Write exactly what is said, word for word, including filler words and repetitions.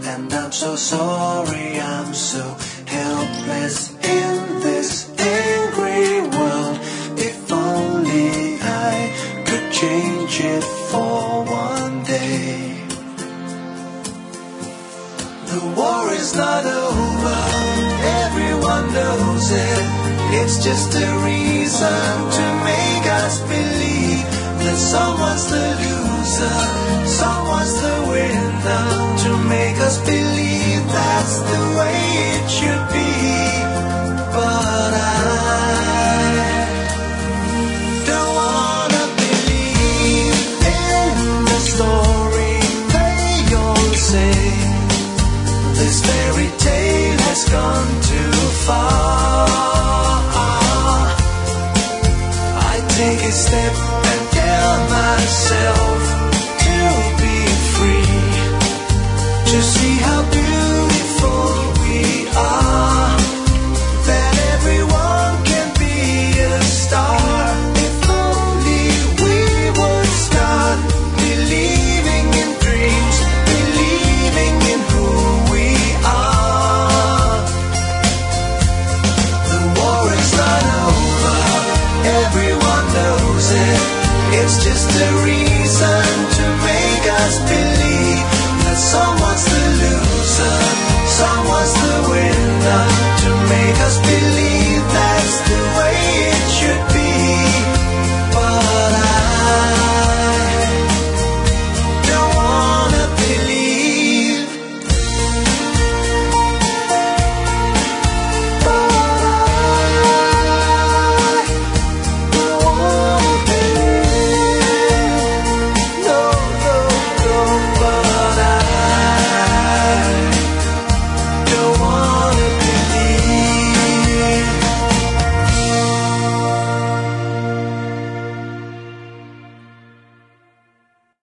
And I'm so sorry, I'm so helpless in this angry world. If only I could change it for one day. The war is not over, everyone knows it. It's just a reason to make us believe that someone's the loser, someone's the winner. To make us believe that's the way it should be. But I don't wanna believe in the story they all say. This fairy tale has gone too far. I take a step and tell myself to be free, to see how beautiful we are, that everyone can be a star. If only we would start believing in dreams, believing in who we are. The war is not over, everyone knows it. It's just a reason to make us believe that someone's the loser, someone's the winner. To make us believe